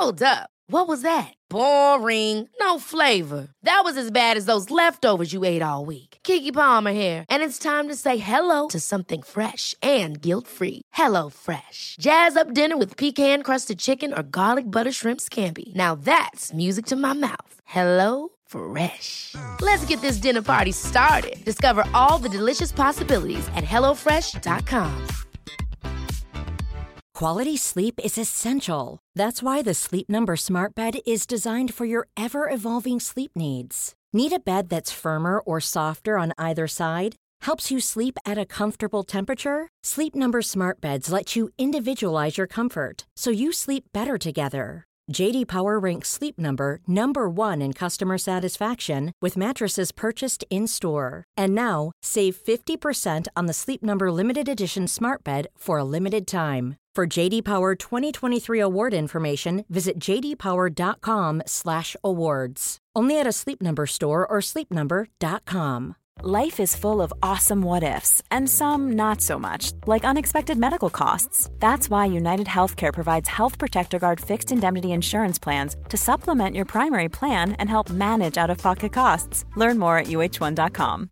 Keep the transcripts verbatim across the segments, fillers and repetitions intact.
Hold up. What was that? Boring. No flavor. That was as bad as those leftovers you ate all week. Keke Palmer here. And it's time to say hello to something fresh and guilt-free. Hello Fresh. Jazz up dinner with pecan-crusted chicken or garlic butter shrimp scampi. Now that's music to my mouth. Hello Fresh. Let's get this dinner party started. Discover all the delicious possibilities at hello fresh dot com. Quality sleep is essential. That's why the Sleep Number Smart Bed is designed for your ever-evolving sleep needs. Need a bed that's firmer or softer on either side? Helps you sleep at a comfortable temperature? Sleep Number Smart Beds let you individualize your comfort, so you sleep better together. J D Power ranks Sleep Number number one in customer satisfaction with mattresses purchased in-store. And now, save fifty percent on the Sleep Number Limited Edition Smart Bed for a limited time. For J D Power twenty twenty-three award information, visit j d power dot com slash awards. Only at a Sleep Number store or sleep number dot com. Life is full of awesome what-ifs, and some not so much, like unexpected medical costs. That's why United Healthcare provides Health Protector Guard fixed indemnity insurance plans to supplement your primary plan and help manage out-of-pocket costs. Learn more at u h one dot com.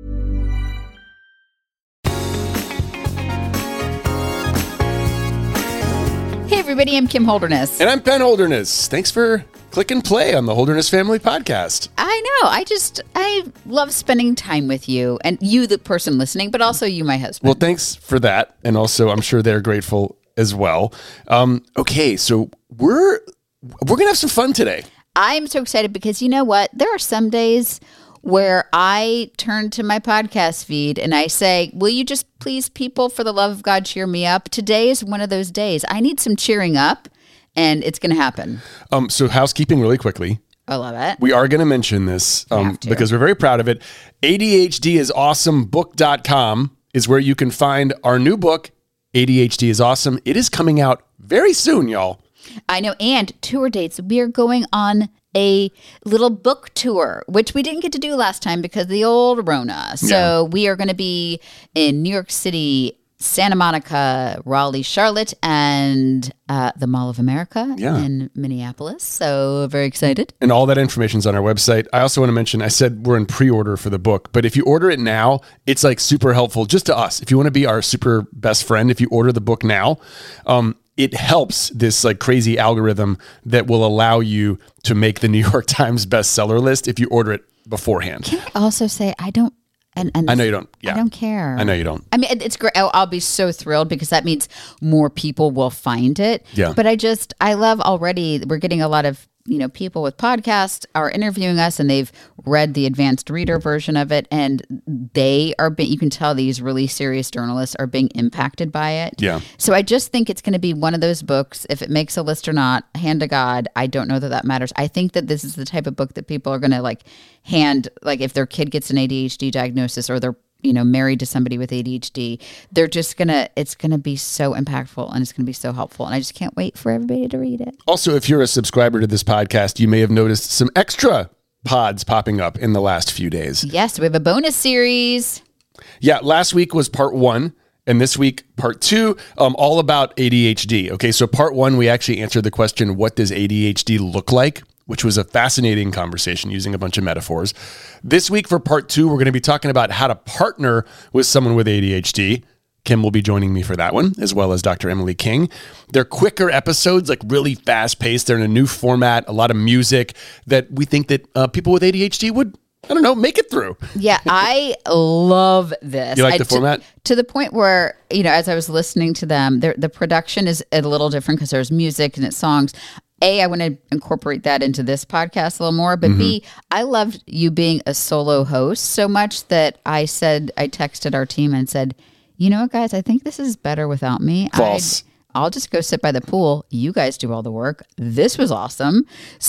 Hey everybody, I'm Kim Holderness. And I'm Ben Holderness. Thanks for click and play on the Holderness Family Podcast. I know. I just, I love spending time with you and you, the person listening, but also you, my husband. Well, thanks for that. And also, I'm sure they're grateful as well. Um, okay, so we're we're going to have some fun today. I'm so excited because you know what? There are some days where I turn to my podcast feed and I say, will you just please, people, for the love of God, cheer me up? Today is one of those days. I need some cheering up, and it's going to happen. Um, so housekeeping really quickly. I love it. We are going to mention this um, because we're very proud of it. A D H D is awesome book dot com is where you can find our new book, A D H D is Awesome. It is coming out very soon, y'all. I know. And tour dates. We are going on a little book tour, which we didn't get to do last time because of the old Rona. So yeah. We are going to be in New York City, Santa Monica, Raleigh, Charlotte, and uh, the Mall of America yeah. in Minneapolis. So very excited. And all that information is on our website. I also want to mention, I said we're in pre-order for the book, but if you order it now, it's like super helpful just to us. If you want to be our super best friend, if you order the book now, um, it helps this like crazy algorithm that will allow you to make the New York Times bestseller list if you order it beforehand. Can I also say, I don't, And, and I know you don't. Yeah. I don't care. I know you don't. I mean, it, it's great. I'll, I'll be so thrilled because that means more people will find it. Yeah. But I just, I love already, we're getting a lot of, you know, people with podcasts are interviewing us and they've read the advanced reader version of it. And they are, being, you can tell these really serious journalists are being impacted by it. Yeah. So I just think it's going to be one of those books. If it makes a list or not, hand to God, I don't know that that matters. I think that this is the type of book that people are going to like hand, like if their kid gets an A D H D diagnosis or they're, you know, married to somebody with A D H D, they're just going to, it's going to be so impactful and it's going to be so helpful. And I just can't wait for everybody to read it. Also, if you're a subscriber to this podcast, you may have noticed some extra pods popping up in the last few days. Yes, we have a bonus series. Yeah, last week was part one. And this week, part two, um, all about A D H D. Okay, so part one, we actually answered the question, what does A D H D look like? Which was a fascinating conversation using a bunch of metaphors. This week for part two, we're going to be talking about how to partner with someone with A D H D. Kim will be joining me for that one, as well as Doctor Emily King. They're quicker episodes, like really fast-paced. They're in a new format, a lot of music that we think that uh, people with A D H D would, I don't know, make it through. Yeah, I love this. You like I, the format? To, to the point where, you know, as I was listening to them, the production is a little different because there's music and it's songs. A, I want to incorporate that into this podcast a little more, but mm-hmm. B, I loved you being a solo host so much that I said, I texted our team and said, you know what, guys, I think this is better without me. False. I'd, I'll just go sit by the pool. You guys do all the work. This was awesome.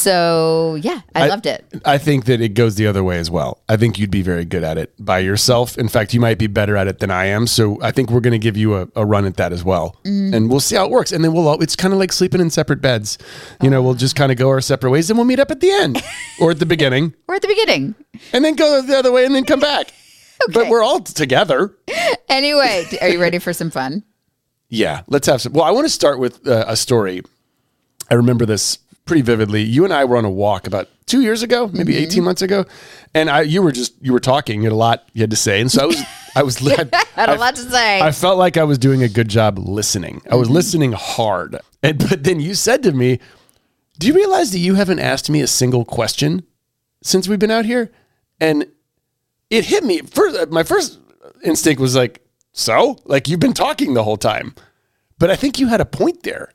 So yeah, I, I loved it. I think that it goes the other way as well. I think you'd be very good at it by yourself. In fact, you might be better at it than I am. So I think we're going to give you a, a run at that as well. Mm. And we'll see how it works. And then we'll all, it's kind of like sleeping in separate beds. You oh. know, we'll just kind of go our separate ways and we'll meet up at the end or at the beginning. Or at the beginning. And then go the other way and then come back. Okay. But we're all together. Anyway, are you ready for some fun? Yeah, let's have some. Well, I want to start with uh, a story. I remember this pretty vividly. You and I were on a walk about two years ago, maybe mm-hmm. eighteen months ago. And I, you were just, you were talking, you had a lot you had to say. And so I was, I was, had I, a lot to say. I felt like I was doing a good job listening. I was mm-hmm. listening hard. And, but then you said to me, do you realize that you haven't asked me a single question since we've been out here? And it hit me. First, my first instinct was like, so? Like, you've been talking the whole time. But I think you had a point there.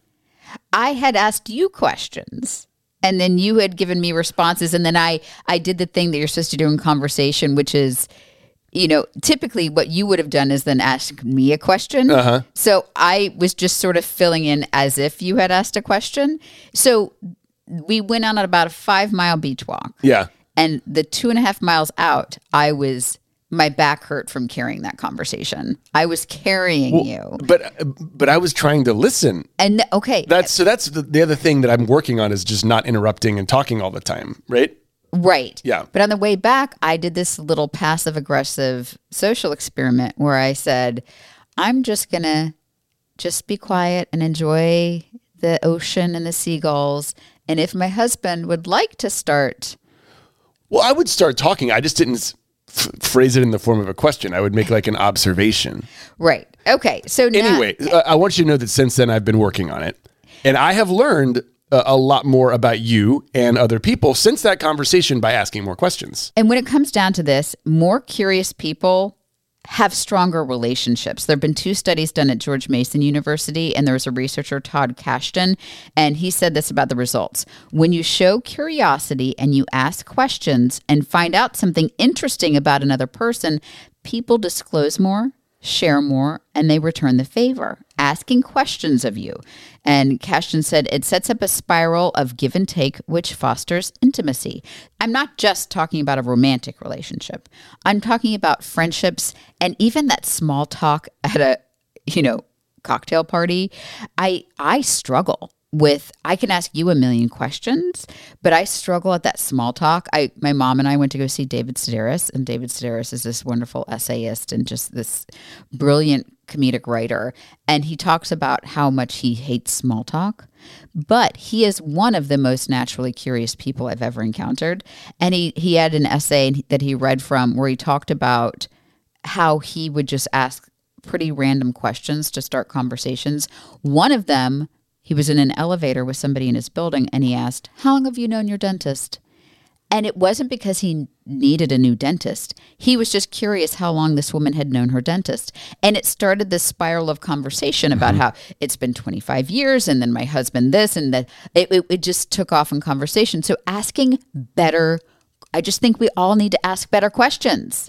I had asked you questions, and then you had given me responses, and then I, I did the thing that you're supposed to do in conversation, which is, you know, typically what you would have done is then ask me a question. Uh-huh. So I was just sort of filling in as if you had asked a question. So we went on about a five-mile beach walk. Yeah. And the two and a half miles out, I was... my back hurt from carrying that conversation. I was carrying well, you. But but I was trying to listen. And okay. That's so that's the, the other thing that I'm working on is just not interrupting and talking all the time, right? Right. Yeah. But on the way back, I did this little passive aggressive social experiment where I said, I'm just going to just be quiet and enjoy the ocean and the seagulls. And if my husband would like to start. Well, I would start talking. I just didn't F- phrase it in the form of a question. I would make like an observation. Right. Okay. So now- anyway, uh, I want you to know that since then I've been working on it, and I have learned uh, a lot more about you and other people since that conversation by asking more questions. And when it comes down to this, more curious people have stronger relationships. There have been two studies done at George Mason University, and there was a researcher, Todd Kashdan, and he said this about the results. When you show curiosity and you ask questions and find out something interesting about another person, people disclose more, share more, and they return the favor, asking questions of you. And Kashdan said it sets up a spiral of give and take, which fosters intimacy. I'm not just talking about a romantic relationship. I'm talking about friendships and even that small talk at a, you know, cocktail party. I I struggle with, I can ask you a million questions, but I struggle at that small talk. I, my mom and I went to go see David Sedaris, and David Sedaris is this wonderful essayist and just this brilliant comedic writer. And he talks about how much he hates small talk, but he is one of the most naturally curious people I've ever encountered. And he, he had an essay that he read from where he talked about how he would just ask pretty random questions to start conversations. One of them, he was in an elevator with somebody in his building, and he asked, how long have you known your dentist? And it wasn't because he needed a new dentist. He was just curious how long this woman had known her dentist. And it started this spiral of conversation about mm-hmm. how it's been twenty-five years, and then my husband this, and that. It, it, it just took off in conversation. So asking better, I just think we all need to ask better questions.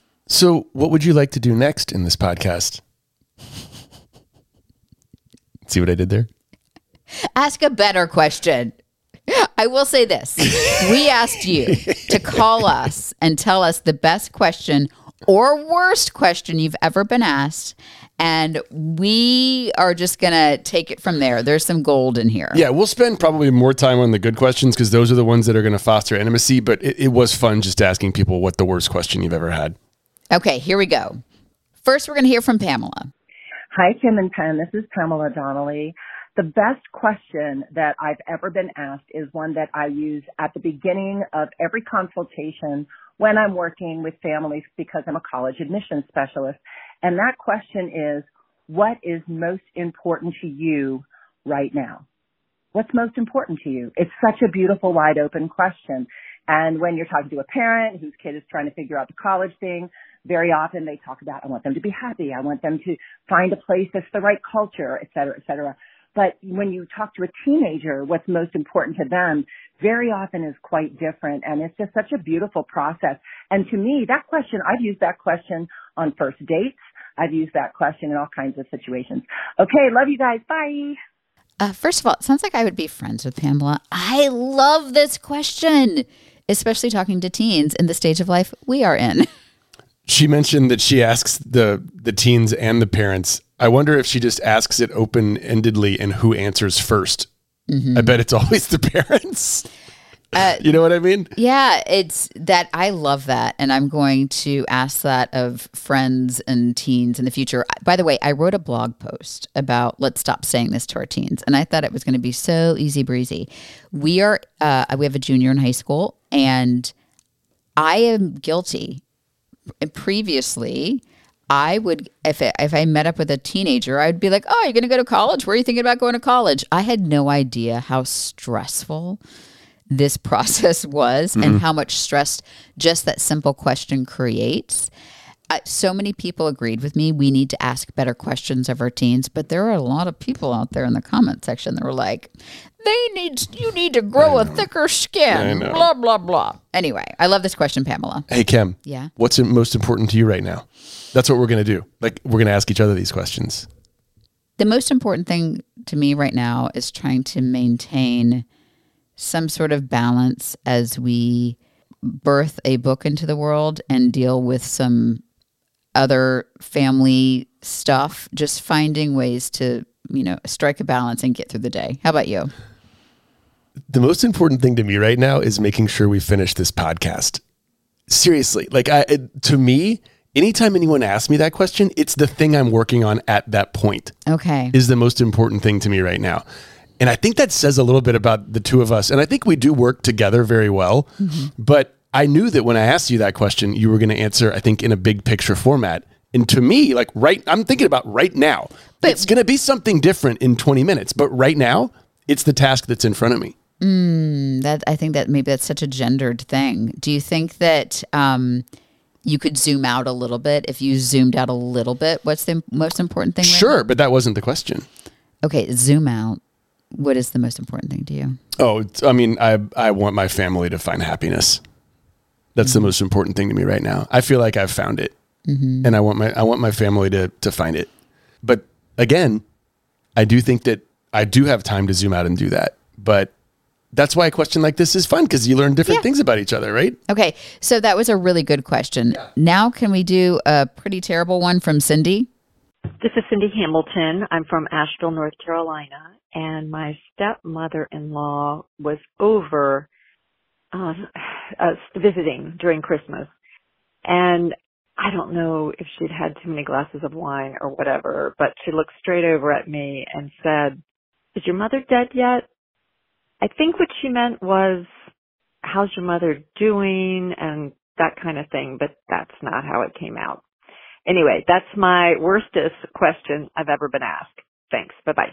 So what would you like to do next in this podcast? See what I did there? Ask a better question. I will say this. We asked you to call us and tell us the best question or worst question you've ever been asked. And we are just going to take it from there. There's some gold in here. Yeah, we'll spend probably more time on the good questions because those are the ones that are going to foster intimacy. But it, it was fun just asking people what the worst question you've ever had. Okay, here we go. First, we're going to hear from Pamela. Hi, Kim and Penn. This is Pamela Donnelly. The best question that I've ever been asked is one that I use at the beginning of every consultation when I'm working with families because I'm a college admissions specialist. And that question is, what is most important to you right now? What's most important to you? It's such a beautiful, wide open question. And when you're talking to a parent whose kid is trying to figure out the college thing, very often they talk about, I want them to be happy. I want them to find a place that's the right culture, et cetera, et cetera. But when you talk to a teenager, what's most important to them very often is quite different. And it's just such a beautiful process. And to me, that question, I've used that question on first dates. I've used that question in all kinds of situations. Okay, love you guys. Bye. Uh, first of all, it sounds like I would be friends with Pamela. I love this question, especially talking to teens in the stage of life we are in. She mentioned that she asks the the teens and the parents. I wonder if she just asks it open-endedly and who answers first. Mm-hmm. I bet it's always the parents. Uh, you know what I mean? Yeah, it's that I love that. And I'm going to ask that of friends and teens in the future. By the way, I wrote a blog post about let's stop saying this to our teens. And I thought it was going to be so easy breezy. We are, uh, we have a junior in high school, and I am guilty. Previously, I would, if it, if I met up with a teenager, I'd be like, oh, you're going to go to college? Where are you thinking about going to college? I had no idea how stressful this process was mm-hmm. and how much stress just that simple question creates. Uh, so many people agreed with me. We need to ask better questions of our teens, but there are a lot of people out there in the comment section that were like, they need, you need to grow a thicker skin, blah, blah, blah. Anyway, I love this question, Pamela. Hey, Kim. Yeah. What's most important to you right now? That's what we're going to do. Like, we're going to ask each other these questions. The most important thing to me right now is trying to maintain some sort of balance as we birth a book into the world and deal with some other family stuff, just finding ways to, you know, strike a balance and get through the day. How about you? The most important thing to me right now is making sure we finish this podcast. Seriously, like I, it, to me, anytime anyone asks me that question, it's the thing I'm working on at that point. Okay. Is the most important thing to me right now. And I think that says a little bit about the two of us. And I think we do work together very well. Mm-hmm. But I knew that when I asked you that question, you were going to answer, I think, in a big picture format. And to me, like right, I'm thinking about right now. But it's going to be something different in twenty minutes. But right now, it's the task that's in front of me. Mm, that I think that maybe that's such a gendered thing. Do you think that um, you could zoom out a little bit? If you zoomed out a little bit, what's the most important thing? Right sure, now? But that wasn't the question. Okay, zoom out. What is the most important thing to you? Oh, it's, I mean, I I want my family to find happiness. That's mm-hmm. the most important thing to me right now. I feel like I've found it, mm-hmm. and I want my I want my family to to find it. But again, I do think that I do have time to zoom out and do that. But that's why a question like this is fun, because you learn different yeah. things about each other, right? Okay, so that was a really good question. Yeah. Now, can we do a pretty terrible one from Cindy? This is Cindy Hamilton. I'm from Asheville, North Carolina, and my stepmother-in-law was over uh, uh, visiting during Christmas, and I don't know if she'd had too many glasses of wine or whatever, but she looked straight over at me and said, "Is your mother dead yet?" I think what she meant was, "How's your mother doing?" and that kind of thing, but that's not how it came out. Anyway, that's my worstest question I've ever been asked. Thanks. Bye-bye.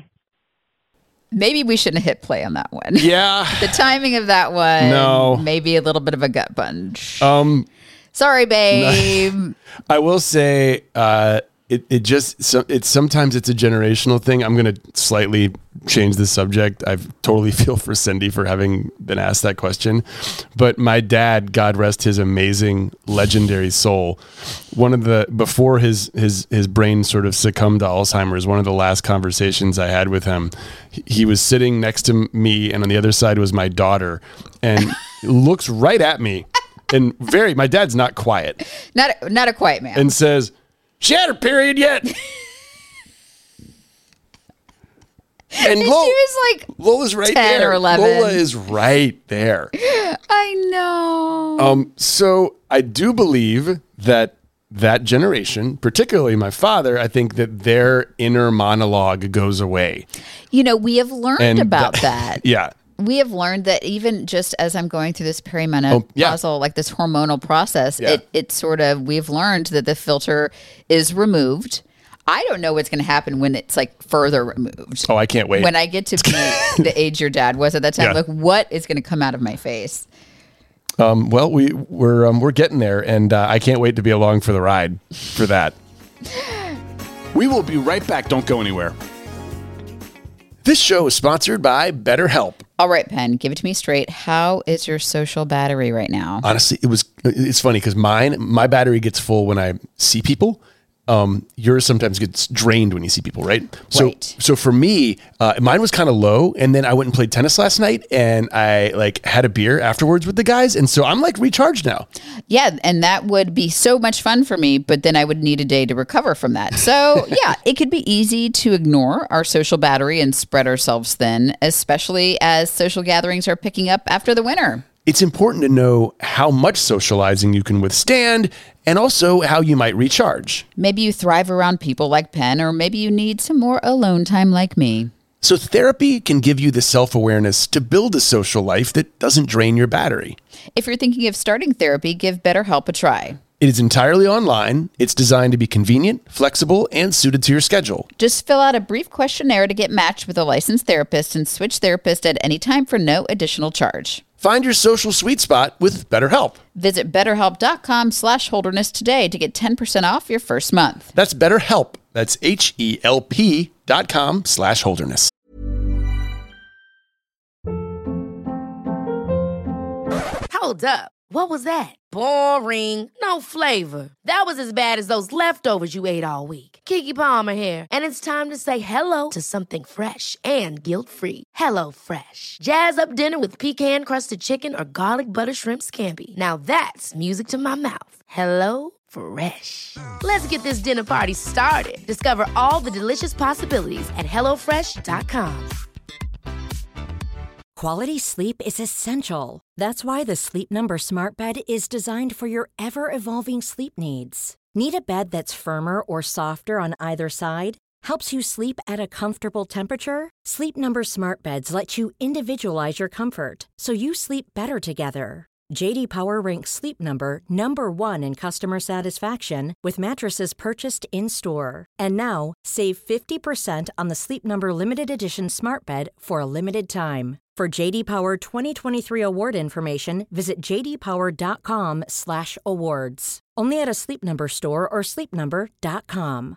Maybe we shouldn't have hit play on that one. Yeah. The timing of that one. No. Maybe a little bit of a gut punch. Um, Sorry, babe. I will say, uh, it, it just, so, it's sometimes it's a generational thing. I'm going to slightly change the subject. I totally feel for Cindy for having been asked that question. But my dad, God rest his amazing, legendary soul, one of the, before his, his, his brain sort of succumbed to Alzheimer's, one of the last conversations I had with him, he was sitting next to me, and on the other side was my daughter, and looks right at me, and very, my dad's not quiet. Not, not a quiet man. And says, "She had her period yet?" And, and Lola, she was like Lola's right ten there. or eleven. Lola is right there. I know. Um, so I do believe that that generation, particularly my father, I think that their inner monologue goes away. You know, we have learned And about that- that. Yeah. We have learned that even just as I'm going through this perimenopausal, Oh, yeah. like this hormonal process, Yeah. it it sort of, we've learned that the filter is removed. I don't know what's going to happen when it's like further removed. Oh, I can't wait. When I get to be the age your dad was at that time, Yeah. like what is going to come out of my face? Um, well, we, we're um, we're getting there, and uh, I can't wait to be along for the ride for that. We will be right back. Don't go anywhere. This show is sponsored by BetterHelp. All right, Penn, give it to me straight. How is your social battery right now? Honestly, it was. It's funny because mine, my battery gets full when I see people, Um, yours sometimes gets drained when you see people, right? So, Right. so for me, uh, mine was kind of low, and then I went and played tennis last night, and I like had a beer afterwards with the guys, and so I'm like recharged now. Yeah, and that would be so much fun for me, but then I would need a day to recover from that. So, yeah, it could be easy to ignore our social battery and spread ourselves thin, especially as social gatherings are picking up after the winter. It's important to know how much socializing you can withstand and also how you might recharge. Maybe you thrive around people like Penn, or maybe you need some more alone time like me. So therapy can give you the self-awareness to build a social life that doesn't drain your battery. If you're thinking of starting therapy, give BetterHelp a try. It is entirely online. It's designed to be convenient, flexible, and suited to your schedule. Just fill out a brief questionnaire to get matched with a licensed therapist and switch therapist at any time for no additional charge. Find your social sweet spot with BetterHelp. Visit betterhelp.com slash holderness today to get ten percent off your first month. That's BetterHelp. That's H-E-L-P dot com slash holderness. Hold up. What was that? Boring. No flavor. That was as bad as those leftovers you ate all week. Keke Palmer here, and it's time to say hello to something fresh and guilt-free. Hello Fresh. Jazz up dinner with pecan-crusted chicken or garlic butter shrimp scampi. Now that's music to my mouth. Hello Fresh. Let's get this dinner party started. Discover all the delicious possibilities at hello fresh dot com. Quality sleep is essential. That's why the Sleep Number Smart Bed is designed for your ever-evolving sleep needs. Need a bed that's firmer or softer on either side? Helps you sleep at a comfortable temperature? Sleep Number Smart Beds let you individualize your comfort, so you sleep better together. J D Power ranks Sleep Number number one in customer satisfaction with mattresses purchased in-store. And now, save fifty percent on the Sleep Number Limited Edition Smart Bed for a limited time. For J D Power twenty twenty-three award information, visit jdpower.com slash awards. Only at a Sleep Number store or sleep number dot com.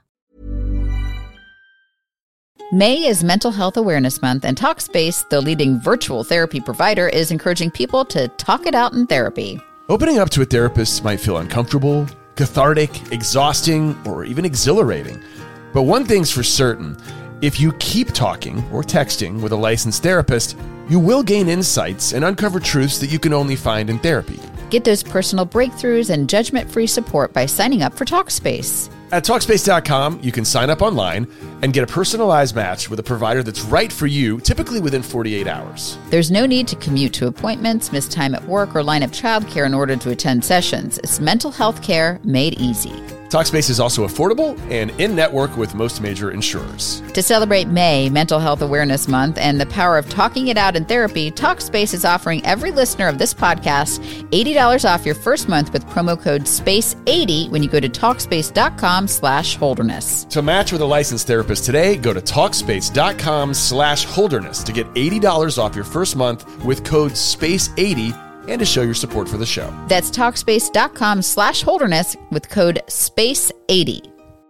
May is Mental Health Awareness Month, and Talkspace, the leading virtual therapy provider, is encouraging people to talk it out in therapy. Opening up to a therapist might feel uncomfortable, cathartic, exhausting, or even exhilarating. But one thing's for certain. If you keep talking or texting with a licensed therapist, you will gain insights and uncover truths that you can only find in therapy. Get those personal breakthroughs and judgment-free support by signing up for Talkspace. At Talkspace dot com, you can sign up online and get a personalized match with a provider that's right for you, typically within forty-eight hours. There's no need to commute to appointments, miss time at work, or line up childcare in order to attend sessions. It's mental health care made easy. Talkspace is also affordable and in-network with most major insurers. To celebrate May, Mental Health Awareness Month, and the power of talking it out in therapy, Talkspace is offering every listener of this podcast eighty dollars off your first month with promo code space eighty when you go to talkspace.com slash holderness. To match with a licensed therapist today, go to talkspace.com slash holderness to get eighty dollars off your first month with code space eighty and to show your support for the show. That's talkspace.com slash holderness with code space eighty.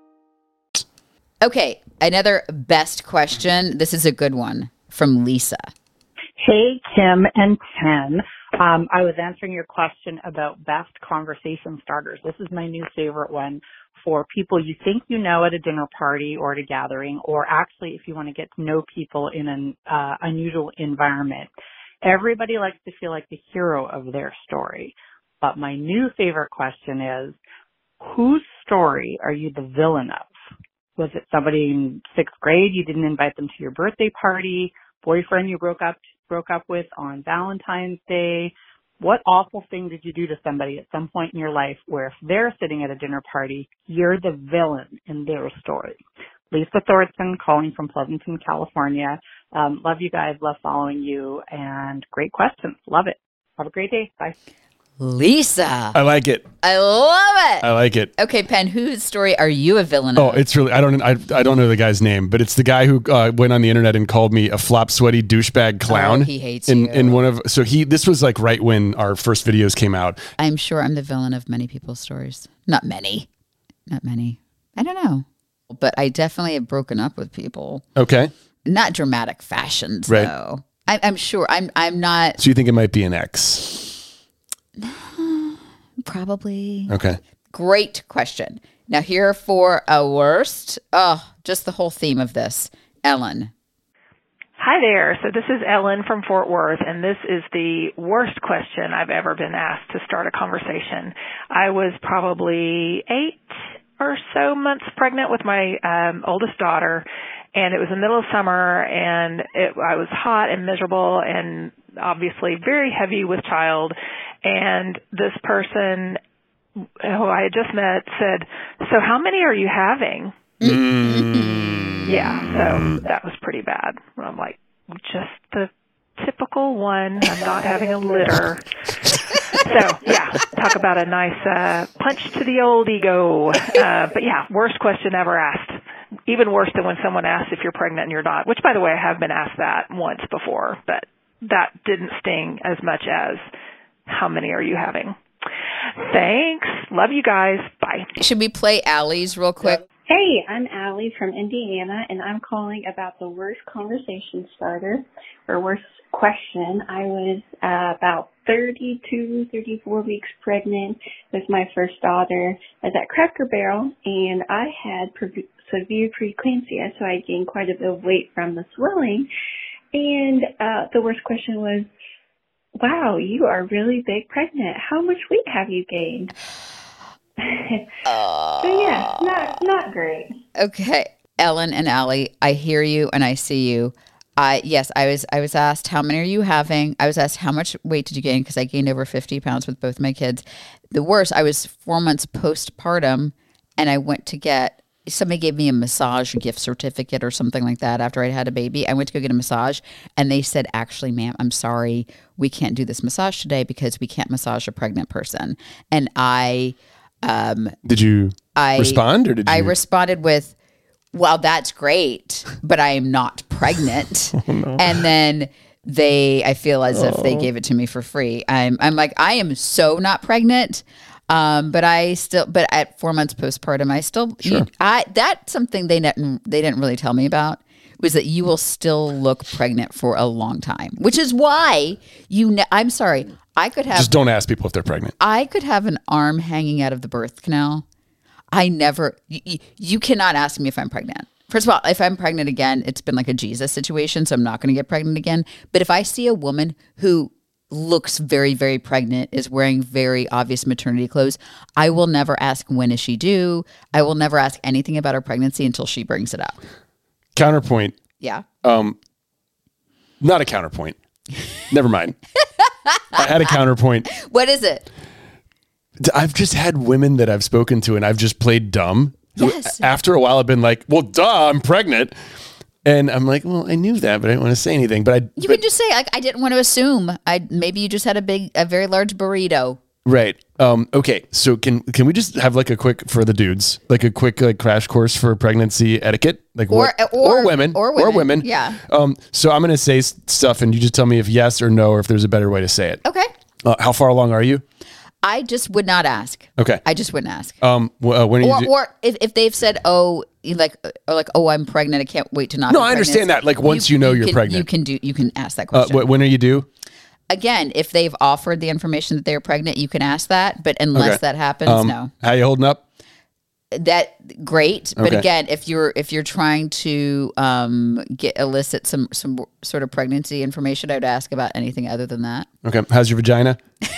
Okay, another best question. This is a good one from Lisa. Hey, Kim and Ken. Um, I was answering your question about best conversation starters. This is my new favorite one for people you think you know at a dinner party or at a gathering, or actually if you want to get to know people in an uh, unusual environment. Everybody likes to feel like the hero of their story. But my new favorite question is, whose story are you the villain of? Was it somebody in sixth grade you didn't invite them to your birthday party? Boyfriend you broke up broke up with on Valentine's Day? What awful thing did you do to somebody at some point in your life where if they're sitting at a dinner party, you're the villain in their story? Lisa Thorson calling from Pleasanton, California. Um, love you guys. Love following you. And great questions. Love it. Have a great day. Bye. Lisa. I like it. I love it. I like it. Okay, Penn, whose story are you a villain Oh, of? it's really, I don't I, I don't know the guy's name, but it's the guy who uh, went on the internet and called me a flop sweaty douchebag clown. Oh, he hates in, you. in one of, so he, this was like right when our first videos came out. I'm sure I'm the villain of many people's stories. Not many. Not many. I don't know. But I definitely have broken up with people. Okay. Not dramatic fashions, Right. though. I, I'm sure. I'm I'm not. So you think it might be an ex? Probably. Okay. Great question. Now here for a worst. Oh, just the whole theme of this. Ellen. Hi there. So this is Ellen from Fort Worth, and this is the worst question I've ever been asked to start a conversation. I was probably eight or so months pregnant with my um, oldest daughter, and it was the middle of summer, and it, I was hot and miserable and obviously very heavy with child, and this person who I had just met said, "So how many are you having?" Mm-hmm. Yeah, so that was pretty bad. I'm like, just the typical one. I'm not having a litter. So, yeah, talk about a nice uh, punch to the old ego. Uh, but, yeah, worst question ever asked. Even worse than when someone asks if you're pregnant and you're not, which, by the way, I have been asked that once before, but that didn't sting as much as how many are you having. Thanks. Love you guys. Bye. Should we play Allie's real quick? Hey, I'm Allie from Indiana, and I'm calling about the worst conversation starter or worst question. I was uh, about thirty-two, thirty-four weeks pregnant with my first daughter. I was at Cracker Barrel, and I had pre- severe preeclampsia, so I gained quite a bit of weight from the swelling. And uh, the worst question was, wow, you are really big pregnant. How much weight have you gained? uh, so yeah, not not great. Okay, Ellen and Allie, I hear you and I see you. I yes, I was I was asked how many are you having. I was asked how much weight did you gain because I gained over fifty pounds with both my kids. The worst, I was four months postpartum, and I went to get. Somebody gave me a massage gift certificate or something like that after I had a baby. I went to go get a massage, and they said, actually, ma'am, I'm sorry, we can't do this massage today because we can't massage a pregnant person. And I. Um, did you I, respond or did you? I responded with, well, that's great, but I am not pregnant. Oh, no. And then they, I feel as oh. if they gave it to me for free. I'm, I'm like, I am so not pregnant. Um, but I still, but at four months postpartum, I still, sure. you, I, that's something they didn't, they didn't really tell me about was that you will still look pregnant for a long time, which is why you, ne- I'm sorry. I could have just don't ask people if they're pregnant. I could have an arm hanging out of the birth canal. I never, you, you cannot ask me if I'm pregnant. First of all, if I'm pregnant again, it's been like a Jesus situation, so I'm not going to get pregnant again. But if I see a woman who looks very, very pregnant, is wearing very obvious maternity clothes, I will never ask when is she due. I will never ask anything about her pregnancy until she brings it up. Counterpoint. Yeah. Um, not a counterpoint. Never mind. I had a counterpoint. What is it? I've just had women that I've spoken to and I've just played dumb. Yes. After a while, I've been like, well, duh, I'm pregnant. And I'm like, well, I knew that, but I didn't want to say anything. But I, You but, can just say, like, I didn't want to assume. I Maybe you just had a big, a very large burrito. Right. Um, okay. So can can we just have like a quick, for the dudes, like a quick like crash course for pregnancy etiquette? Like or, what, or, or women. Or women. Or women. Yeah. Um, so I'm going to say s- stuff and you just tell me if yes or no, or if there's a better way to say it. Okay. Uh, how far along are you? I just would not ask. Okay. I just wouldn't ask. Um, well, uh, when are or, you do- or if, if they've said, oh, like, or like, oh, I'm pregnant. I can't wait to not. No, be I understand pregnant. that. Like once you, you know you're can, pregnant, you can do. You can ask that uh, question. wh- when are you due? Again, if they've offered the information that they're pregnant, you can ask that. But unless Okay. that happens, Um, no. How you holding up? That great, but Okay. again, if you're if you're trying to um, get elicit some some sort of pregnancy information, I would ask about anything other than that. Okay. How's your vagina?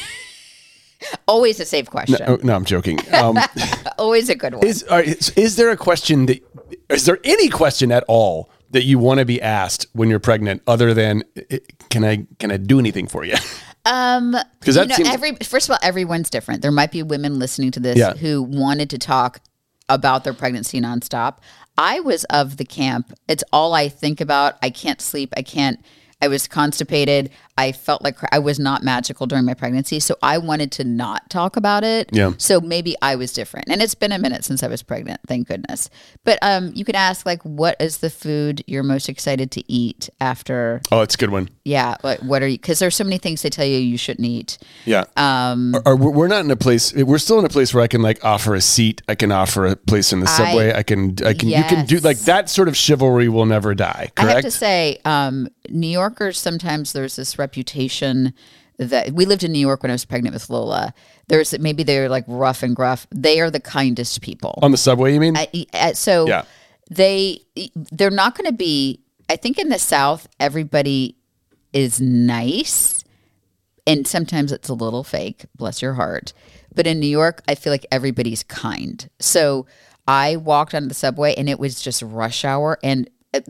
Always a safe question. No, no I'm joking. Um, Always a good one. is, are, is is there a question that is there any question at all that you want to be asked when you're pregnant, other than can I can I do anything for you? Um, because you that know, seems every first of all, everyone's different. There might be women listening to this Yeah. who wanted to talk about their pregnancy nonstop. I was of the camp. It's all I think about. I can't sleep. I can't. I was constipated. I felt like I was not magical during my pregnancy, so I wanted to not talk about it. Yeah. So maybe I was different, and it's been a minute since I was pregnant. Thank goodness. But um, you could ask like, what is the food you're most excited to eat after? Oh, it's a good one. Yeah. Like, what are you? Because there's so many things they tell you you shouldn't eat. Yeah. Um, Or, or we're not in a place. We're still in a place where I can like offer a seat. I can offer a place in the subway. I, I can. I can. You can do yes. like that sort of chivalry will never die. Correct. I have to say, um, New Yorkers sometimes there's this reputation that we lived in New York when I was pregnant with Lola. There's maybe they're like rough and gruff. They are the kindest people on the subway. You mean? I, I, so yeah. they they're not going to be. I think in the South, everybody is nice, and sometimes it's a little fake. Bless your heart. But in New York, I feel like everybody's kind. So I walked onto the subway, and it was just rush hour, and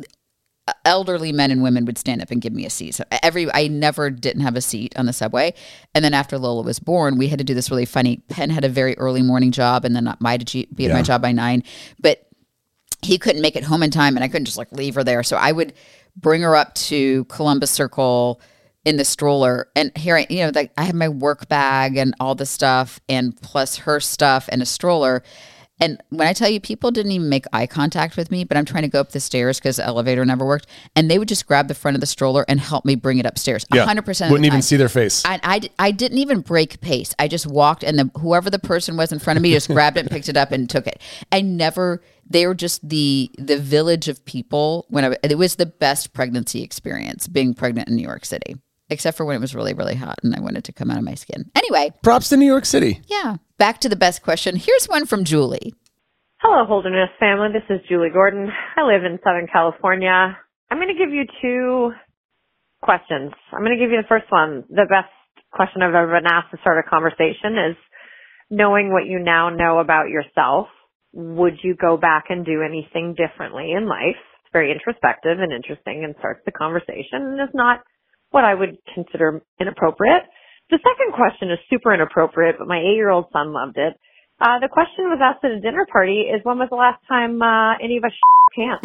elderly men and women would stand up and give me a seat. So every I never didn't have a seat on the subway. And then after Lola was born, we had to do this really funny. Penn had a very early morning job, and then I had to be at yeah. my job by nine. But he couldn't make it home in time, and I couldn't just like leave her there. So I would bring her up to Columbus Circle in the stroller, and here I, you know, like I had my work bag and all the stuff, and plus her stuff and a stroller. And when I tell you, people didn't even make eye contact with me, but I'm trying to go up the stairs because the elevator never worked. And they would just grab the front of the stroller and help me bring it upstairs. Yeah. one hundred percent Wouldn't of the even time. see their face. I, I, I didn't even break pace. I just walked, and the, whoever the person was in front of me just grabbed it and picked it up and took it. I never, they were just the the village of people. When I, it was the best pregnancy experience, being pregnant in New York City. Except for when it was really, really hot and I wanted to come out of my skin. Anyway. Props to New York City. Yeah. Back to the best question. Here's one from Julie. Hello, Holderness family. This is Julie Gordon. I live in Southern California. I'm going to give you two questions. I'm going to give you the first one. The best question I've ever been asked to start a conversation is, knowing what you now know about yourself, would you go back and do anything differently in life? It's very introspective and interesting and starts the conversation, and is not what I would consider inappropriate. The second question is super inappropriate, but my eight-year-old son loved it. Uh, the question was asked at a dinner party is, when was the last time uh, any of us pants?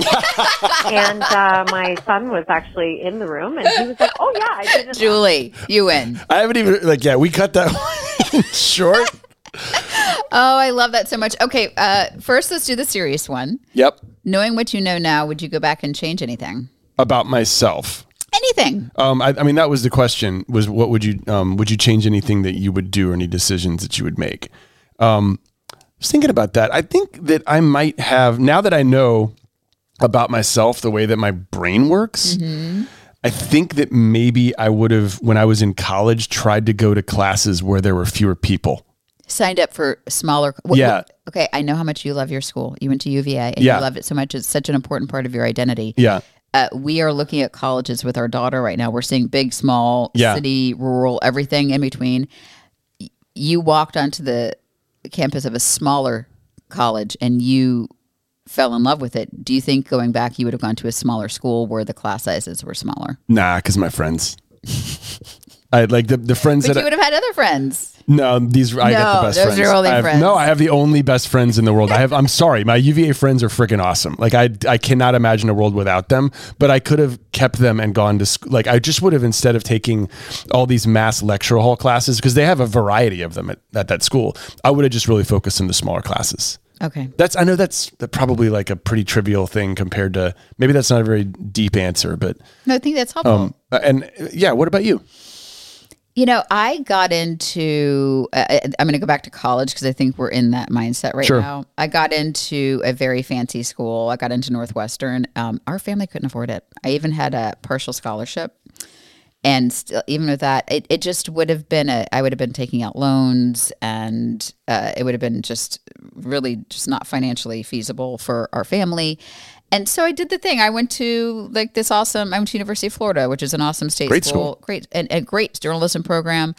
And uh, my son was actually in the room, and he was like, oh, yeah, I did it. Julie, you win. I haven't even, like, yeah, we cut that one short. Oh, I love that so much. Okay, uh, first let's do the serious one. Yep. Knowing what you know now, would you go back and change anything? About myself. Anything. Um, I, I mean, that was the question, was what would you, um, would you change anything that you would do or any decisions that you would make? Um, I was thinking about that. I think that I might have, now that I know about myself, the way that my brain works, mm-hmm. I think that maybe I would have, when I was in college, tried to go to classes where there were fewer people. Signed up for smaller. What, yeah. What, okay. I know how much you love your school. You went to U V A and yeah. you loved it so much. It's such an important part of your identity. Yeah. Uh, we are looking at colleges with our daughter right now. We're seeing big, small, yeah. city, rural, everything in between. You walked onto the campus of a smaller college and you fell in love with it. Do you think going back you would have gone to a smaller school where the class sizes were smaller? Nah, because my friends. I like the the friends but that you would have had other friends. No, these I no, got the best those friends. Are only I have, friends. No, I have the only best friends in the world. I have. I'm sorry, my U V A friends are freaking awesome. Like I, I cannot imagine a world without them. But I could have kept them and gone to school. Like I just would have, instead of taking all these mass lecture hall classes, because they have a variety of them at, at that school, I would have just really focused on the smaller classes. Okay. That's I know that's probably like a pretty trivial thing compared to, maybe that's not a very deep answer, but no, I think that's helpful. Um, and yeah, what about you? You know, I got into, uh, I'm going to go back to college because I think we're in that mindset right sure. now. I got into a very fancy school. I got into Northwestern. Um, our family couldn't afford it. I even had a partial scholarship. And still, even with that, it, it just would have been, a, I would have been taking out loans and uh, it would have been just really just not financially feasible for our family. And so I did the thing. I went to like this awesome, I went to University of Florida, which is an awesome state great school. school. Great and a great journalism program.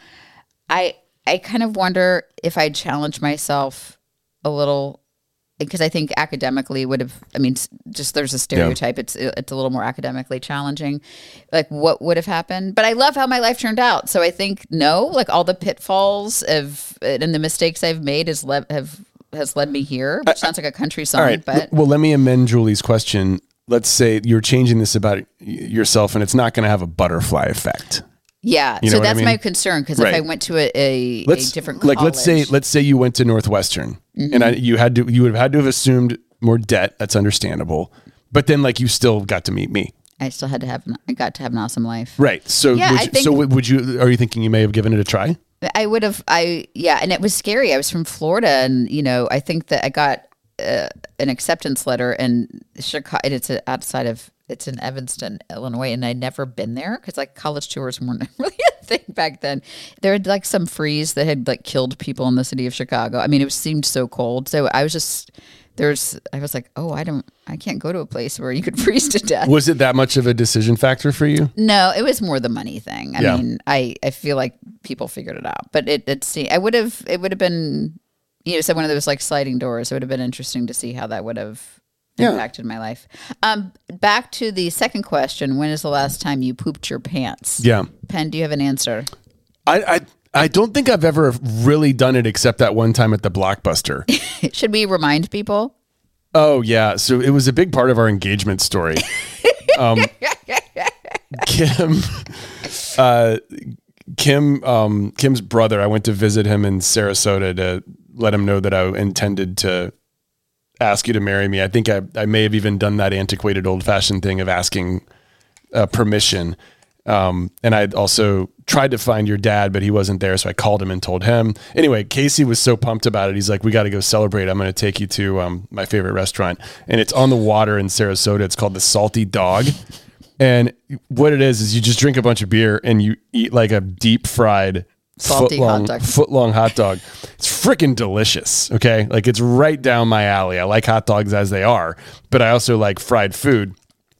I I kind of wonder if I'd challenge myself a little, because I think academically would have, I mean, just there's a stereotype. Yeah. It's it's a little more academically challenging. Like what would have happened? But I love how my life turned out. So I think no, like all the pitfalls of and the mistakes I've made has le- have has led me here, which sounds like a country song. All right. But well, let me amend Julie's question. Let's say you're changing this about yourself and it's not going to have a butterfly effect. Yeah. You know so that's I mean? my concern. Because right. if I went to a, a, a different college. Like let's say let's say you went to Northwestern mm-hmm. and I, you had to you would have had to have assumed more debt. That's understandable. But then like you still got to meet me. I still had to have, I got to have an awesome life. Right. So, yeah, would I you, think, so would you, are you thinking you may have given it a try? I would have, I, yeah. And it was scary. I was from Florida and, you know, I think that I got uh, an acceptance letter in Chicago. It's a, outside of, it's in Evanston, Illinois. And I'd never been there because like college tours weren't really a thing back then. There had like some freeze that had like killed people in the city of Chicago. I mean, it was, seemed so cold. So I was just there's I was like, oh, I don't I can't go to a place where you could freeze to death. Was it that much of a decision factor for you? No, it was more the money thing. I Yeah. mean, I, I feel like people figured it out, but it it see I would have it would have been you know, so one of those like sliding doors. It would have been interesting to see how that would have Yeah. impacted my life. Um, back to the second question: when is the last time you pooped your pants? Yeah. Penn, do you have an answer? I, I I don't think I've ever really done it except that one time at the Blockbuster. Should we remind people? Oh yeah, so it was a big part of our engagement story. Um, Kim, uh, Kim, um, Kim's brother. I went to visit him in Sarasota to let him know that I intended to ask you to marry me. I think I, I may have even done that antiquated, old-fashioned thing of asking uh, permission. Um, and I'd also tried to find your dad, but he wasn't there. So I called him and told him. Anyway, Casey was so pumped about it. He's like, we got to go celebrate. I'm going to take you to um, my favorite restaurant. And it's on the water in Sarasota. It's called the Salty Dog. And what it is, is you just drink a bunch of beer and you eat like a deep fried Salty foot long, hot dog. foot long hot dog. It's freaking delicious. Okay. Like it's right down my alley. I like hot dogs as they are, but I also like fried food.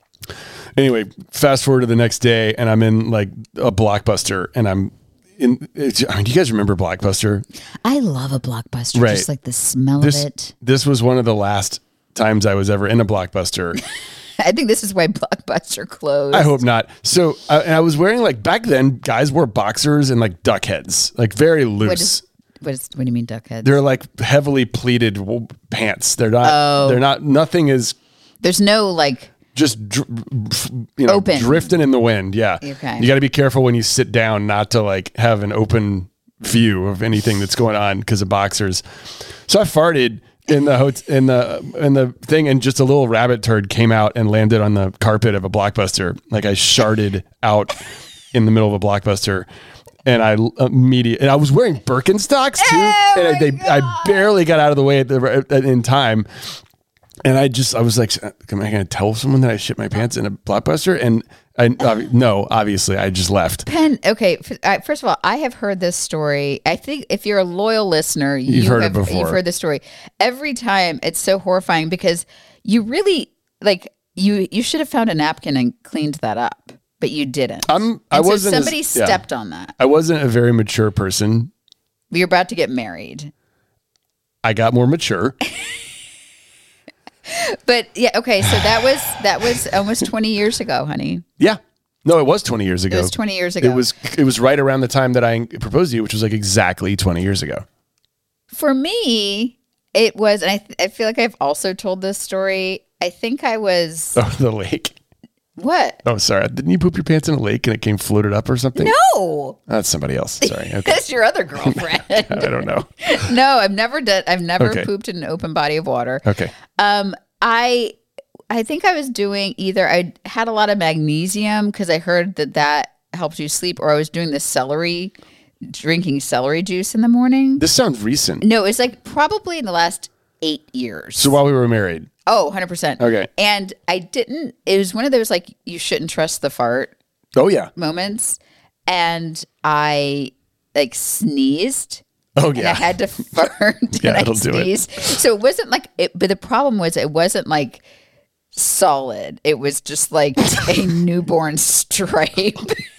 Anyway, fast forward to the next day and I'm in like a Blockbuster and I'm in, it's, I mean, do you guys remember Blockbuster? I love a Blockbuster. Right. Just like the smell This, of it. this was one of the last times I was ever in a Blockbuster. I think this is why Blockbuster closed. I hope not. So uh, and I was wearing like back then guys wore boxers and like duck heads, like very loose. What, is, what, is, what do you mean duck heads? They're like heavily pleated w- pants. They're not, Oh. they're not, nothing is There's no like just, dr- you know, Open. drifting in the wind. Yeah. Okay. You got to be careful when you sit down not to like have an open view of anything that's going on because of boxers. So I farted in the hot- in the in the thing, and just a little rabbit turd came out and landed on the carpet of a Blockbuster. Like I sharded out in the middle of a Blockbuster, and I immediately and I was wearing Birkenstocks too, Oh and I, my they God. I barely got out of the way at the at, in time. And I just I was like, am I going to tell someone that I shit my pants in a Blockbuster? And I ob- no, obviously I just left. Penn, okay. f- I- First of all, I have heard this story. I think if you're a loyal listener, you You've heard it have, before. You've heard the story. Every time, it's so horrifying because you really like you. You should have found a napkin and cleaned that up, but you didn't. I'm- I And so wasn't as- somebody yeah. stepped on that. I wasn't a very mature person. You're about to get married, I got more mature. but yeah. Okay, so that was that was almost twenty years ago, honey. Yeah. No, it was twenty years ago. It was twenty years ago. It was it was right around the time that I proposed to you, which was like exactly twenty years ago. For me, it was, and I, I feel like I've also told this story. I think I was Oh, the lake. what? Oh, sorry. Didn't you poop your pants in a lake and it came floated up or something? No, That's somebody else. Sorry. Okay. that's your other girlfriend. I don't know. No, I've never done. I've never Okay. pooped in an open body of water. Okay. Um, I, I think I was doing either I had a lot of magnesium because I heard that that helps you sleep, or I was doing the celery, drinking celery juice in the morning. This sounds recent. No, it's like probably in the last eight years. So while we were married. Oh, one hundred percent. Okay. And I didn't, it was one of those like, you shouldn't trust the fart Oh, yeah. moments. And I like sneezed. Oh, And I yeah. had to fart. Yeah, and I it'll do it. sneezed. So it wasn't like, it, but the problem was it wasn't like solid. It was just like a newborn stripe.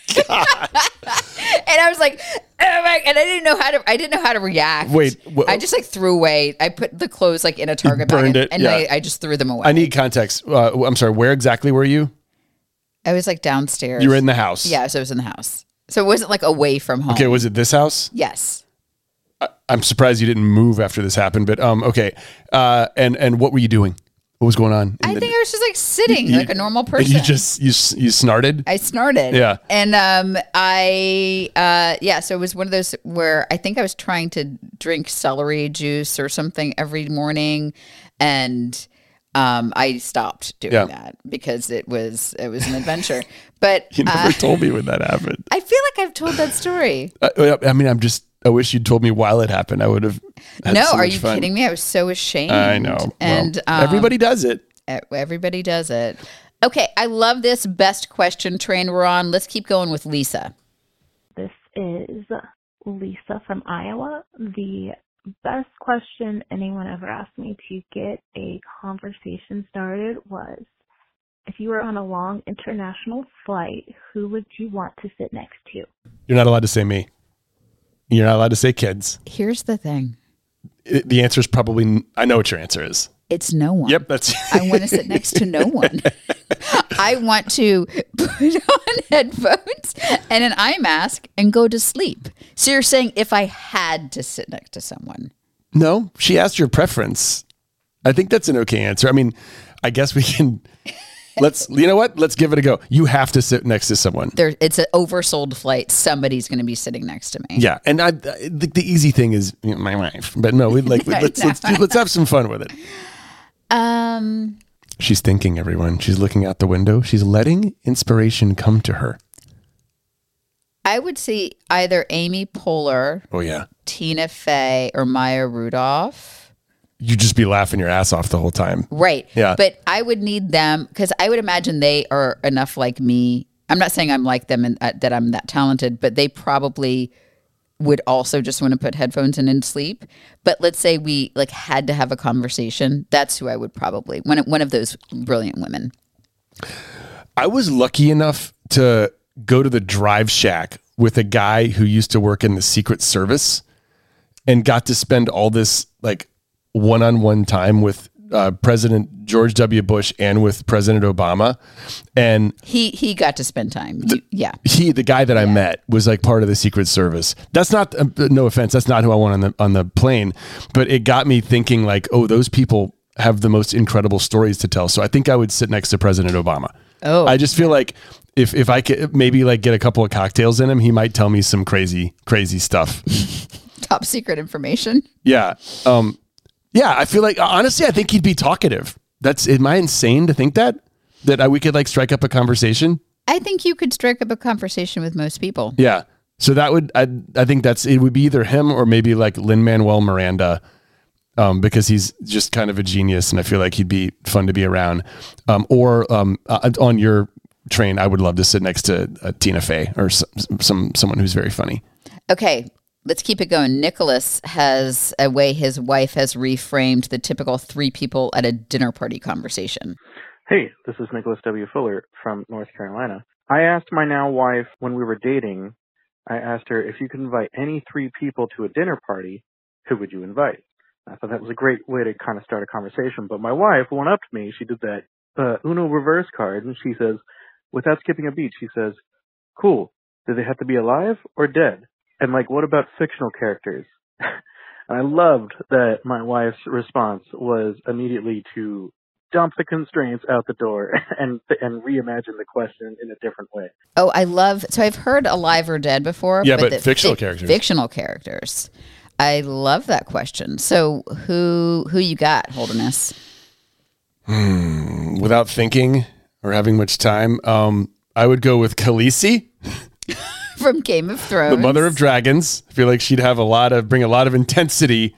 And I was like, oh my, and I didn't know how to, I didn't know how to react. Wait, wh- I just like threw away, I put the clothes like in a Target bag burned and, it, and yeah. I, I just threw them away. I need context. Uh, I'm sorry. Where exactly were you? I was like downstairs. You were in the house. Yeah, so I was in the house. So it wasn't like away from home. Okay. Was it this house? Yes. I'm surprised you didn't move after this happened, but um, okay. Uh, and and what were you doing? What was going on? I think I was just like sitting You- like a normal person. You just you s- you snorted. I snorted. Yeah. And um I uh yeah, so it was one of those where I think I was trying to drink celery juice or something every morning, and um I stopped doing Yeah. that because it was it was an adventure. But You never uh, told me when that happened. I feel like I've told that story. I, I mean, I'm just. I wish you'd told me while it happened. I would have. Had No, so are much you fun. kidding me? I was so ashamed. I know. And Well, um, everybody does it. e- Everybody does it. Okay, I love this best question train we're on. Let's keep going with Lisa. This is Lisa from Iowa. The best question anyone ever asked me to get a conversation started was, if you were on a long international flight, who would you want to sit next to? You're not allowed to say me. You're not allowed to say kids. Here's the thing. It, the answer is probably, I know what your answer is. It's no one. Yep, that's. I want to sit next to no one. I want to put on headphones and an eye mask and go to sleep. So you're saying if I had to sit next to someone? No, she asked your preference. I think that's an okay answer. I mean, I guess we can. Let's, you know what? Let's give it a go. You have to sit next to someone. There, it's an oversold flight. Somebody's going to be sitting next to me. Yeah, and I, the, the easy thing is, you know, my wife. But no, we like let's let's let's have some fun with it. Um, she's thinking. Everyone, she's looking out the window. She's letting inspiration come to her. I would see either Amy Poehler. Oh yeah. Tina Fey or Maya Rudolph. You'd just be laughing your ass off the whole time. Right. Yeah. But I would need them because I would imagine they are enough like me. I'm not saying I'm like them and uh, that I'm that talented, but they probably would also just want to put headphones in and sleep. But let's say we like had to have a conversation. That's who I would probably, one, one of those brilliant women. I was lucky enough to go to the Drive Shack with a guy who used to work in the Secret Service and got to spend all this like one-on-one time with uh, President George W. Bush and with President Obama. And he he got to spend time. The, you, yeah. He, the guy that I yeah. met was like part of the Secret Service. That's not, uh, no offense, that's not who I want on the on the plane, but it got me thinking like, oh, those people have the most incredible stories to tell. So I think I would sit next to President Obama. Oh. I just feel like if if I could maybe like get a couple of cocktails in him, he might tell me some crazy, crazy stuff. Top secret information. Yeah. Um, yeah, I feel like, honestly, I think he'd be talkative. That's, am I insane to think that? That I, we could like strike up a conversation? I think you could strike up a conversation with most people. Yeah. So that would, I I think that's, it would be either him or maybe like Lin-Manuel Miranda, um, because he's just kind of a genius and I feel like he'd be fun to be around. Um, or um, uh, on your train, I would love to sit next to uh, Tina Fey or some, some someone who's very funny. Okay. Let's keep it going. Nicholas has a way his wife has reframed the typical three people at a dinner party conversation. Hey, this is Nicholas W. Fuller from North Carolina. I asked my now wife when we were dating, I asked her, if you could invite any three people to a dinner party, who would you invite? I thought that was a great way to kind of start a conversation. But my wife went up to me. She did that uh, Uno reverse card, and she says, without skipping a beat, she says, cool. Do they have to be alive or dead? And like, what about fictional characters? And I loved that my wife's response was immediately to dump the constraints out the door and and reimagine the question in a different way. Oh, I love, so I've heard alive or dead before. Yeah, but, but fictional fi- characters. Fictional characters. I love that question. So who who you got, Holderness? Hmm, without thinking or having much time, um, I would go with Khaleesi. From Game of Thrones. The mother of dragons. I feel like she'd have a lot of, bring a lot of intensity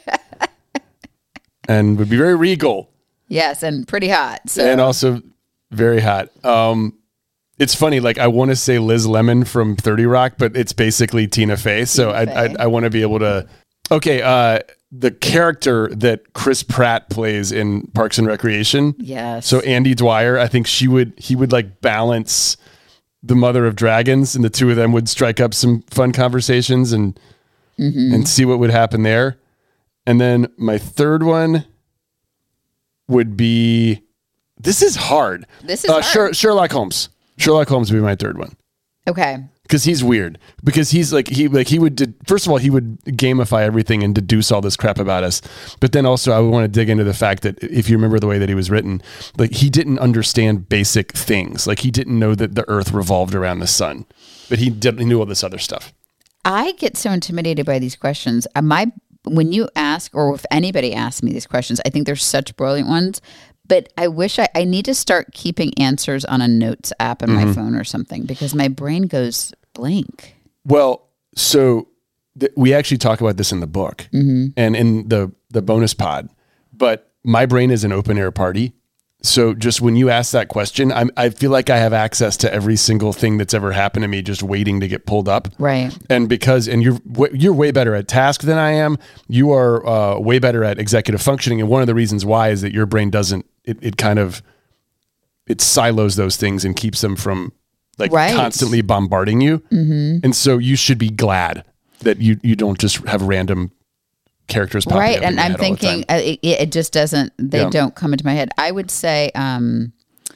and would be very regal. Yes, and pretty hot. So. And also very hot. Um, it's funny, like I want to say Liz Lemon from thirty Rock, but it's basically Tina Fey. So Tina I, Fey. I, I want to be able to, okay, uh, the character that Chris Pratt plays in Parks and Recreation. Yes. So Andy Dwyer, I think she would, he would like balance the mother of dragons, and the two of them would strike up some fun conversations and mm-hmm. and see what would happen there. And then my third one would be, this is hard. This is uh, hard. Sher- Sherlock Holmes. Sherlock Holmes would be my third one. Okay. Because he's weird. Because he's like he like he would de- first of all he would gamify everything and deduce all this crap about us. But then also I would want to dig into the fact that if you remember the way that he was written, like he didn't understand basic things. Like he didn't know that the Earth revolved around the sun, but he did he knew all this other stuff. I get so intimidated by these questions. My when you ask, or if anybody asks me these questions, I think they're such brilliant ones. But I wish I, I need to start keeping answers on a notes app in mm-hmm. my phone or something because my brain goes blank. Well, so th- we actually talk about this in the book mm-hmm. and in the, the bonus pod, but my brain is an open air party. So just when you ask that question, I'm, I feel like I have access to every single thing that's ever happened to me, just waiting to get pulled up. Right. And because, and you're, you're way better at task than I am. You are uh, way better at executive functioning. And one of the reasons why is that your brain doesn't, it, it kind of, it silos those things and keeps them from like right. constantly bombarding you. Mm-hmm. And so you should be glad that you, you don't just have random characters popping right. up in And your I'm head all the thinking time. uh, it, it just doesn't, they Yeah. don't come into my head. I would say um,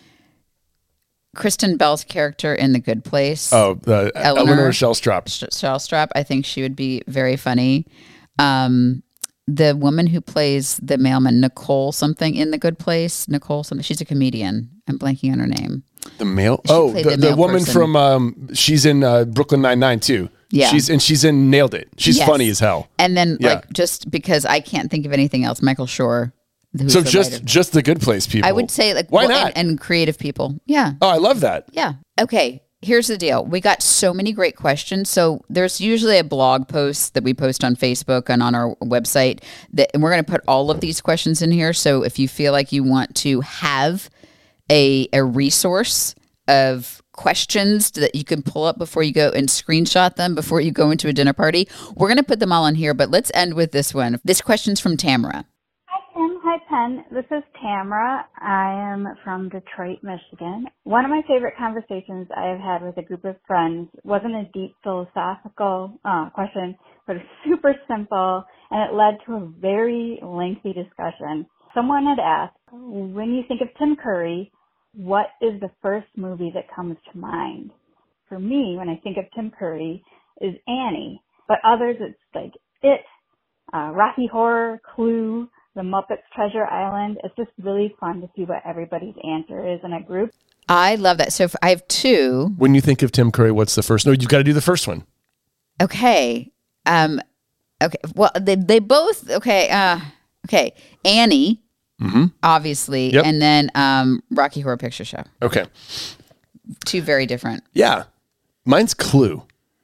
Kristen Bell's character in The Good Place. Oh, uh, Eleanor, Eleanor Shellstrop. Shellstrop. I think she would be very funny. Um, the woman who plays the mailman, Nicole something in The Good Place, Nicole something. She's a comedian. I'm blanking on her name. The male. She Oh, played the, the the, male woman person. from um, she's in uh, Brooklyn Nine-Nine too. Yeah. She's and she's in Nailed It. She's Yes. funny as hell. And then Yeah. like just because I can't think of anything else, Michael Shore. who's So the just writer. just the Good Place people. I would say like Why well, not? And, and creative people. Yeah. Oh, I love that. Yeah. Okay. Here's the deal. We got so many great questions. So there's usually a blog post that we post on Facebook and on our website that, and we're going to put all of these questions in here. So if you feel like you want to have a, a resource of questions that you can pull up before you go and screenshot them before you go into a dinner party, we're going to put them all in here, but let's end with this one. This question's from Tamara. Hi, Tim. Hi, Penn. This is Tamara. I am from Detroit, Michigan. One of my favorite conversations I have had with a group of friends wasn't a deep philosophical uh, question, but it's super simple, and it led to a very lengthy discussion. Someone had asked, when you think of Tim Curry, what is the first movie that comes to mind? For me, when I think of Tim Curry, is Annie. But others, it's like It, uh, Rocky Horror, Clue, The Muppets Treasure Island. It's just really fun to see what everybody's answer is in a group. I love that. So if I have two. When you think of Tim Curry, what's the first? No, you've got to do the first one. Okay. Um, okay. Well, they, they both, okay. Uh, okay. Annie. Mm-hmm. Obviously, Yep. and then um, Rocky Horror Picture Show. Okay. Two very different. Yeah. Mine's Clue.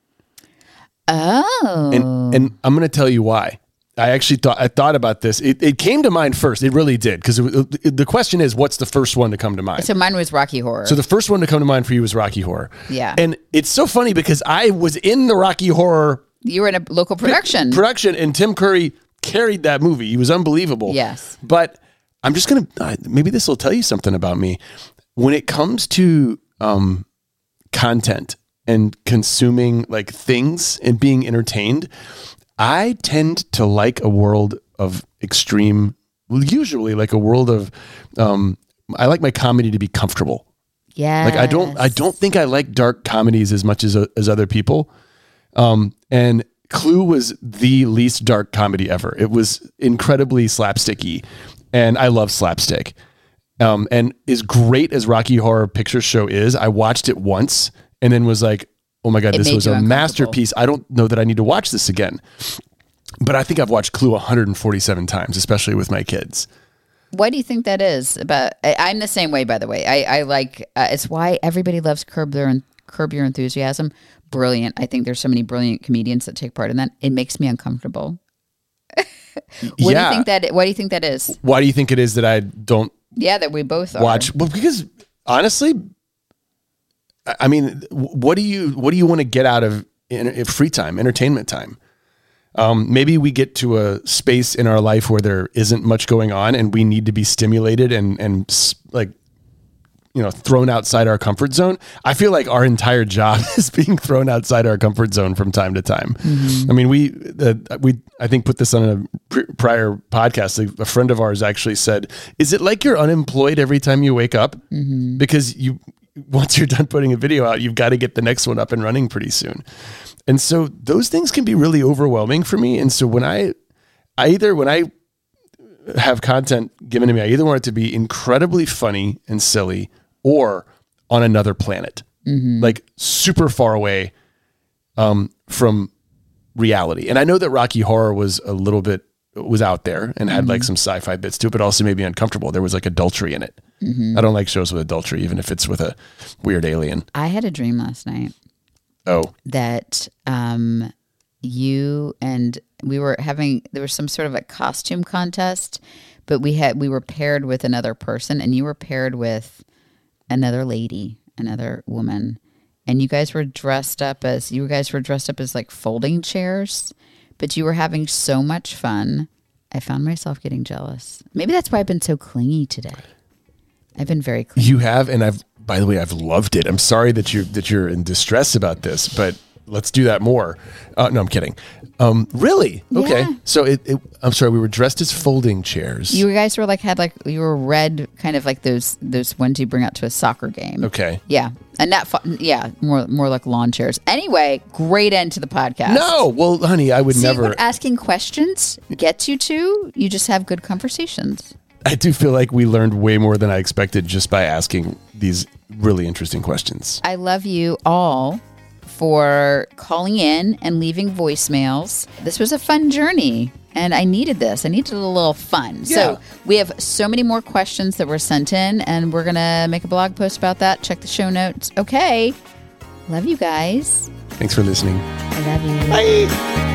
Oh. And and I'm going to tell you why. I actually thought I thought about this. It, it came to mind first. It really did, because the question is, what's the first one to come to mind? So mine was Rocky Horror. So the first one to come to mind for you was Rocky Horror. Yeah. And it's so funny because I was in the Rocky Horror You were in a local production. production, and Tim Curry carried that movie. He was unbelievable. Yes. But I'm just going to, maybe this will tell you something about me. When it comes to um, content and consuming like things and being entertained, I tend to like a world of extreme, well, usually like a world of, um, I like my comedy to be comfortable. Yeah. Like I don't, I don't think I like dark comedies as much as, as other people. Um, and Clue was the least dark comedy ever. It was incredibly slapsticky, and I love slapstick. Um, and as great as Rocky Horror Picture Show is, I watched it once and then was like, oh my God, It this made was you a uncomfortable. masterpiece. I don't know that I need to watch this again. But I think I've watched Clue one hundred forty-seven times, especially with my kids. Why do you think that is? About I, I'm the same way, by the way. I, I like uh, it's why everybody loves Curb Their Curb Your Enthusiasm. Brilliant. I think there's so many brilliant comedians that take part in that. It makes me uncomfortable. what do Yeah. you think that? Why do you think that is? Why do you think it is that I don't Yeah, that we both are. watch? Well, because honestly, I I mean, what do you what do you want to get out of in, free time, entertainment time? Um, maybe we get to a space in our life where there isn't much going on, and we need to be stimulated and and s- like you know thrown outside our comfort zone. I feel like our entire job is being thrown outside our comfort zone from time to time. Mm-hmm. I mean, we uh, we I think put this on a pr- prior podcast. A, a friend of ours actually said, "Is it like you're unemployed every time you wake up? Mm-hmm. Because you once you're done putting a video out, you've got to get the next one up and running pretty soon." And so those things can be really overwhelming for me. And so when I, I either, when I have content given to me, I either want it to be incredibly funny and silly or on another planet, Mm-hmm. like super far away um, from reality. And I know that Rocky Horror was a little bit, was out there and had like Mhm. some sci-fi bits to it, but also made me uncomfortable. There was like adultery in it. Mhm. I don't like shows with adultery, even if it's with a weird alien. I had a dream last night. Oh, that um, you and we were having, there was some sort of a costume contest, but we had we were paired with another person, and you were paired with another lady, another woman, and you guys were dressed up as you guys were dressed up as like folding chairs, but you were having so much fun. I found myself getting jealous. Maybe that's why I've been so clingy today. I've been very clingy. You have, and I've. By the way, I've loved it. I'm sorry that you're that you're in distress about this, but let's do that more. Uh, no, I'm kidding. Um, really? Okay. Yeah. So it, it. I'm sorry. We were dressed as folding chairs. You guys were like had like you were red, kind of like those those ones you bring out to a soccer game. Okay. Yeah, and not fun, yeah, more more like lawn chairs. Anyway, great end to the podcast. No, well, honey, I would See never. what asking questions gets you to. You just have good conversations. I do feel like we learned way more than I expected just by asking these really interesting questions. I love you all for calling in and leaving voicemails. This was a fun journey, and I needed this. I needed a little fun. Yeah. So we have so many more questions that were sent in, and we're going to make a blog post about that. Check the show notes. Okay. Love you guys. Thanks for listening. I love you. Bye.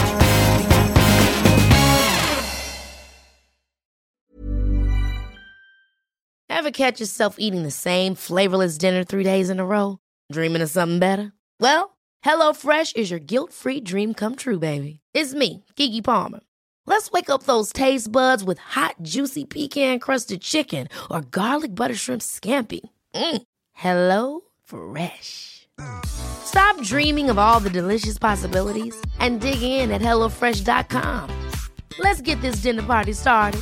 Ever catch yourself eating the same flavorless dinner three days in a row? Dreaming of something better? Well, HelloFresh is your guilt-free dream come true, baby. It's me, Keke Palmer. Let's wake up those taste buds with hot, juicy pecan-crusted chicken or garlic butter shrimp scampi. Mm. Hello Fresh. Stop dreaming of all the delicious possibilities and dig in at hello fresh dot com. Let's get this dinner party started.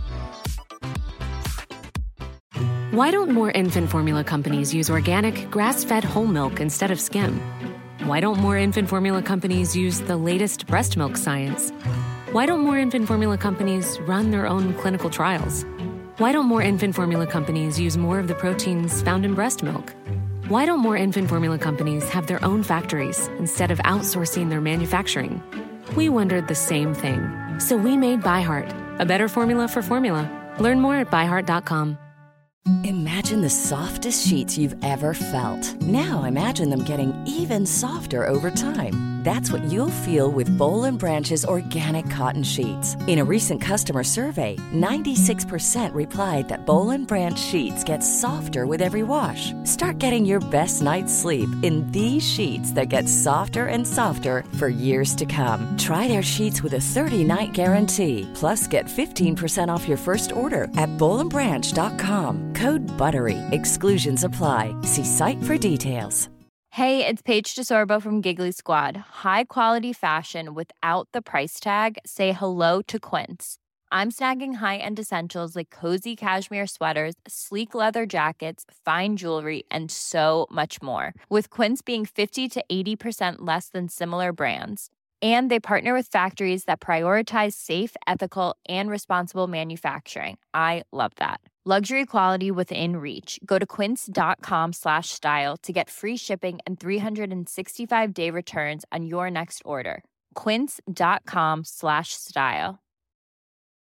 Why don't more infant formula companies use organic, grass-fed whole milk instead of skim? Why don't more infant formula companies use the latest breast milk science? Why don't more infant formula companies run their own clinical trials? Why don't more infant formula companies use more of the proteins found in breast milk? Why don't more infant formula companies have their own factories instead of outsourcing their manufacturing? We wondered the same thing. So we made ByHeart, a better formula for formula. Learn more at by heart dot com. Imagine the softest sheets you've ever felt. Now imagine them getting even softer over time. That's what you'll feel with Boll and Branch's organic cotton sheets. In a recent customer survey, ninety-six percent replied that Boll and Branch sheets get softer with every wash. Start getting your best night's sleep in these sheets that get softer and softer for years to come. Try their sheets with a thirty-night guarantee. Plus, get fifteen percent off your first order at boll and branch dot com. Code BUTTERY. Exclusions apply. See site for details. Hey, it's Paige DeSorbo from Giggly Squad. High quality fashion without the price tag. Say hello to Quince. I'm snagging high-end essentials like cozy cashmere sweaters, sleek leather jackets, fine jewelry, and so much more. With Quince being fifty to eighty percent less than similar brands. And they partner with factories that prioritize safe, ethical, and responsible manufacturing. I love that. Luxury quality within reach. Go to quince.com slash style to get free shipping and three sixty-five day returns on your next order. Quince.com slash style.